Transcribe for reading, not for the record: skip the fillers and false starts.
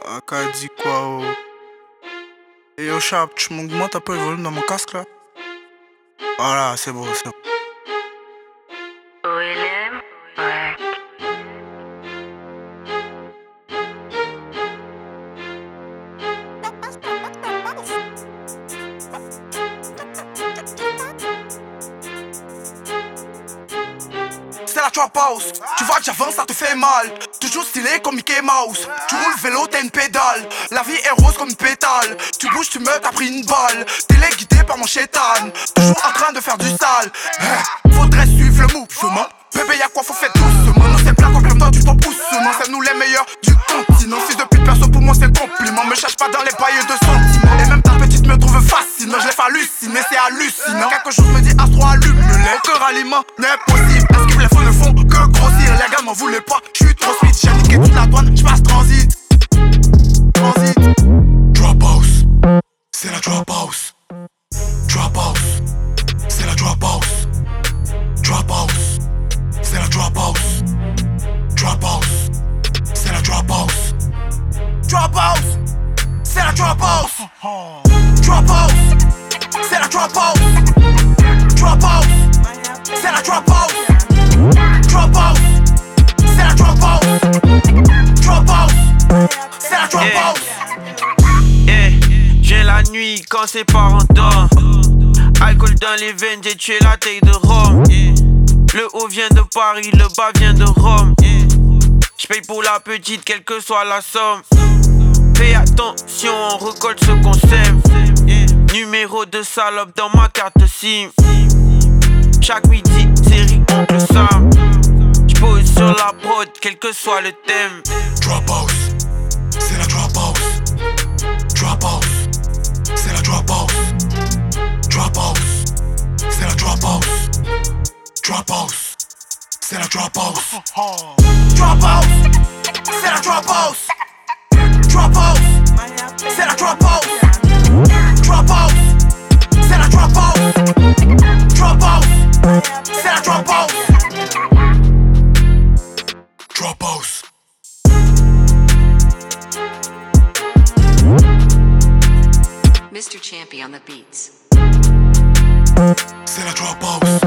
Aka dit quoi oh. Et au Chap, tu m'augmentes un peu le volume dans mon casque là. Voilà, c'est bon, c'est bon. OLM, ouais. C'est la trap house. Tu vois que j'avance, ça te fait mal. Toujours stylé comme Mickey Mouse. Tu roules vélo, t'as une pédale. La vie est rose comme une pétale. Tu bouges, tu meurs, t'as pris une balle. Téléguidé par mon chétan. Toujours en train de faire du sale. Faudrait suivre le mouvement. Bébé, y'a quoi, faut faire doucement. Non, c'est plat comme toi, tu t'en pousses. Non, c'est nous les meilleurs du continent. Fils de pute, perso, pour moi, c'est compliment. Me cherche pas dans les pailles de sentiments. Et même ta petite me trouve fascinant. Je l'ai fait halluciner, c'est hallucinant. Quelque chose me dit, Astro, allume-le. Aucun ralliement n'est possible. Est-ce que les faux ne font que grossir? Les gars m'en voulaient pas, j'suis trop speed. J'ai niqué toute la douane, j'passe transit. Transit. Drop house, c'est la drop house. Drop house, c'est la drop house. Drop house, c'est la drop house. Drop house, c'est la drop house. Drop house, c'est la drop house. Drop house, c'est la drop house. Drop house, c'est la drop house. Drop house, c'est la drop house. Drop house, c'est la drop house. J'ai la nuit quand ses parents dorment. Alcool dans les veines, j'ai tué la taille de Rome. Le haut vient de Paris, le bas vient de Rome. J'paye pour la petite, quelle que soit la somme. Fais attention, on recolle ce qu'on sème. Numéro de salope dans ma carte SIM. Chaque midi, série Oncle Sam. J'pose sur la prod, quel que soit le thème. Drop house, c'est la drop house. Drop house, c'est la drop house. Drop house, c'est la drop house. Drop house, c'est la drop house. Drop house, c'est la drop house. Drop house, c'est la drop house. Drop house, c'est la drop house. Drop house, c'est la drop house. Drop house. Mr. Champy on the beats. C'est la drop house.